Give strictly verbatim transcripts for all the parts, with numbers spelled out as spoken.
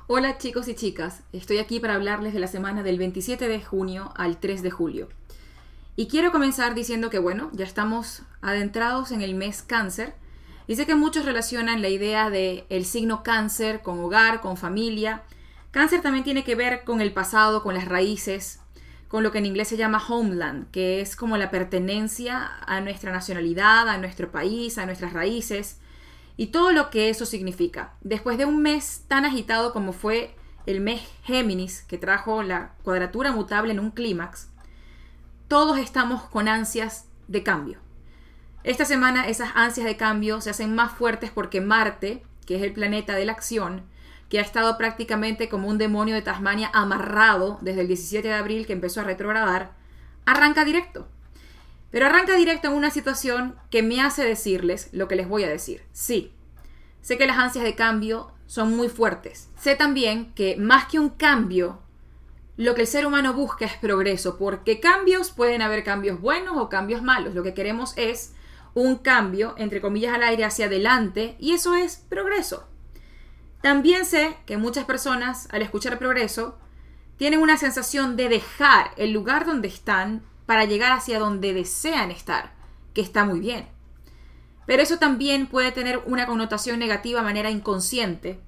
Hola chicos y chicas, estoy aquí para hablarles de la semana del veintisiete de junio al tres de julio. Y quiero comenzar diciendo que bueno, ya estamos adentrados en el mes cáncer. Y sé que muchos relacionan la idea de el signo cáncer con hogar, con familia. Cáncer también tiene que ver con el pasado, con las raíces, con lo que en inglés se llama homeland, que es como la pertenencia a nuestra nacionalidad, a nuestro país, a nuestras raíces. Y todo lo que eso significa. Después de un mes tan agitado como fue el mes Géminis, que trajo la cuadratura mutable en un clímax, todos estamos con ansias de cambio. Esta semana esas ansias de cambio se hacen más fuertes porque Marte, que es el planeta de la acción, que ha estado prácticamente como un demonio de Tasmania amarrado desde el diecisiete de abril que empezó a retrogradar, arranca directo. Pero arranca directo en una situación que me hace decirles lo que les voy a decir. Sí, sé que las ansias de cambio son muy fuertes. Sé también que más que un cambio, lo que el ser humano busca es progreso, porque cambios pueden haber cambios buenos o cambios malos. Lo que queremos es un cambio, entre comillas al aire, hacia adelante, y eso es progreso. También sé que muchas personas, al escuchar progreso, tienen una sensación de dejar el lugar donde están para llegar hacia donde desean estar, que está muy bien. Pero eso también puede tener una connotación negativa de manera inconsciente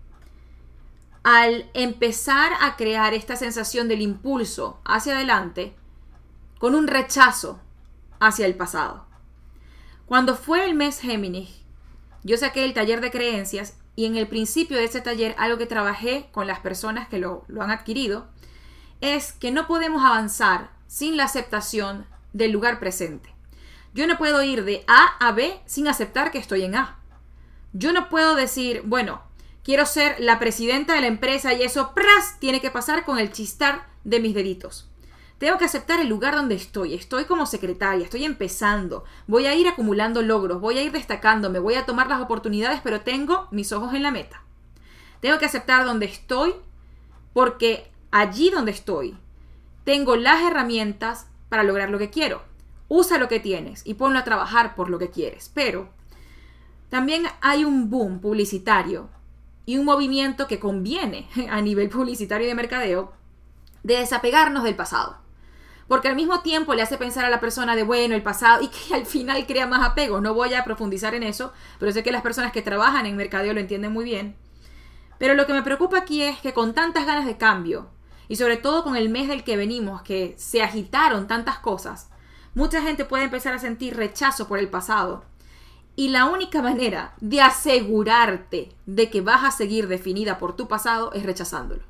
al empezar a crear esta sensación del impulso hacia adelante con un rechazo hacia el pasado. Cuando fue el mes Géminis, yo saqué el taller de creencias y en el principio de ese taller algo que trabajé con las personas que lo, lo han adquirido es que no podemos avanzar sin la aceptación del lugar presente. Yo no puedo ir de A a B sin aceptar que estoy en A. Yo no puedo decir, bueno, quiero ser la presidenta de la empresa y eso, ¡pras!, tiene que pasar con el chistar de mis deditos. Tengo que aceptar el lugar donde estoy. Estoy como secretaria, estoy empezando. Voy a ir acumulando logros, voy a ir destacándome, voy a tomar las oportunidades, pero tengo mis ojos en la meta. Tengo que aceptar donde estoy porque allí donde estoy tengo las herramientas para lograr lo que quiero. Usa lo que tienes y ponlo a trabajar por lo que quieres. Pero también hay un boom publicitario y un movimiento que conviene a nivel publicitario y de mercadeo de desapegarnos del pasado. Porque al mismo tiempo le hace pensar a la persona de bueno, el pasado, y que al final crea más apego. No voy a profundizar en eso, pero sé que las personas que trabajan en mercadeo lo entienden muy bien. Pero lo que me preocupa aquí es que con tantas ganas de cambio, y sobre todo con el mes del que venimos, que se agitaron tantas cosas, mucha gente puede empezar a sentir rechazo por el pasado. Y la única manera de asegurarte de que vas a seguir definida por tu pasado es rechazándolo.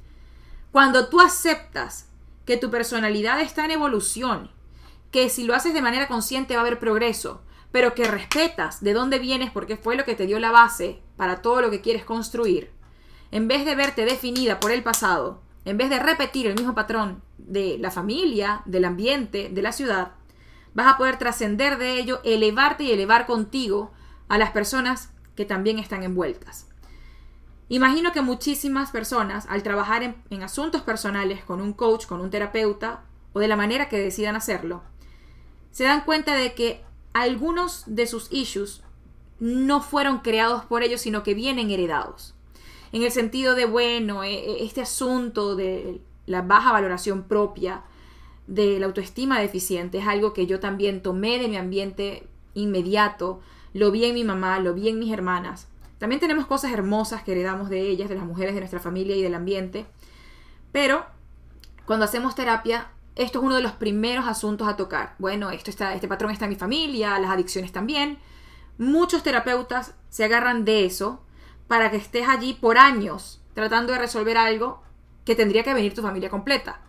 Cuando tú aceptas que tu personalidad está en evolución, que si lo haces de manera consciente va a haber progreso, pero que respetas de dónde vienes porque fue lo que te dio la base para todo lo que quieres construir, en vez de verte definida por el pasado, en vez de repetir el mismo patrón de la familia, del ambiente, de la ciudad, vas a poder trascender de ello, elevarte y elevar contigo a las personas que también están envueltas. Imagino que muchísimas personas, al trabajar en, en asuntos personales con un coach, con un terapeuta, o de la manera que decidan hacerlo, se dan cuenta de que algunos de sus issues no fueron creados por ellos, sino que vienen heredados. En el sentido de, bueno, este asunto de la baja valoración propia, de la autoestima deficiente, es algo que yo también tomé de mi ambiente inmediato, lo vi en mi mamá, lo vi en mis hermanas. También tenemos cosas hermosas que heredamos de ellas, de las mujeres de nuestra familia y del ambiente, pero cuando hacemos terapia, esto es uno de los primeros asuntos a tocar. Bueno, esto está, este patrón está en mi familia, las adicciones también. Muchos terapeutas se agarran de eso para que estés allí por años tratando de resolver algo que tendría que venir tu familia completa.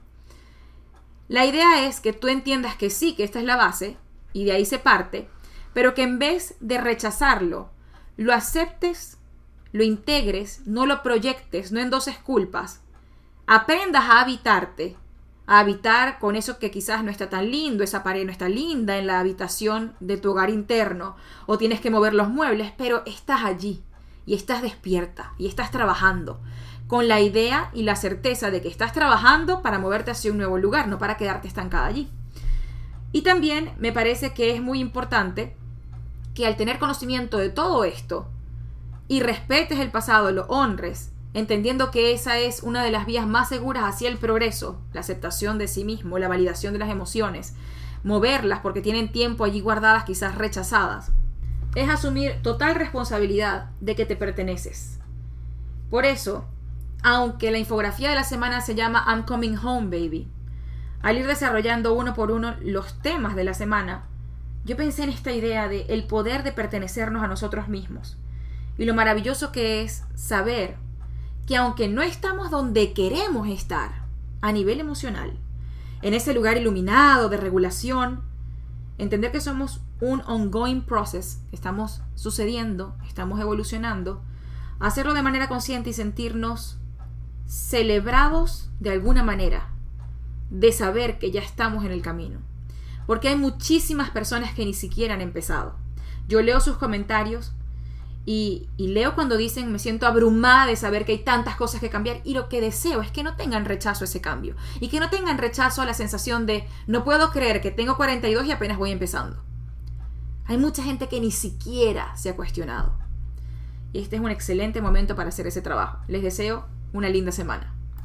La idea es que tú entiendas que sí, que esta es la base, y de ahí se parte, pero que en vez de rechazarlo, lo aceptes, lo integres, no lo proyectes, no endoses culpas, aprendas a habitarte, a habitar con eso que quizás no está tan lindo, esa pared no está linda en la habitación de tu hogar interno, o tienes que mover los muebles, pero estás allí. Y estás despierta y estás trabajando con la idea y la certeza de que estás trabajando para moverte hacia un nuevo lugar, no para quedarte estancada allí. Y también me parece que es muy importante que al tener conocimiento de todo esto y respetes el pasado, lo honres entendiendo que esa es una de las vías más seguras hacia el progreso, la aceptación de sí mismo, la validación de las emociones, moverlas porque tienen tiempo allí guardadas, quizás rechazadas, es asumir total responsabilidad de que te perteneces. Por eso, aunque la infografía de la semana se llama I'm Coming Home, Baby, al ir desarrollando uno por uno los temas de la semana, yo pensé en esta idea de el poder de pertenecernos a nosotros mismos y lo maravilloso que es saber que aunque no estamos donde queremos estar a nivel emocional, en ese lugar iluminado de regulación, entender que somos un ongoing process, estamos sucediendo, estamos evolucionando, hacerlo de manera consciente y sentirnos celebrados de alguna manera, de saber que ya estamos en el camino. Porque hay muchísimas personas que ni siquiera han empezado. Yo leo sus comentarios y, y leo cuando dicen me siento abrumada de saber que hay tantas cosas que cambiar, y lo que deseo es que no tengan rechazo a ese cambio y que no tengan rechazo a la sensación de no puedo creer que tengo cuarenta y dos y apenas voy empezando. Hay mucha gente que ni siquiera se ha cuestionado y este es un excelente momento para hacer ese trabajo. Les deseo una linda semana.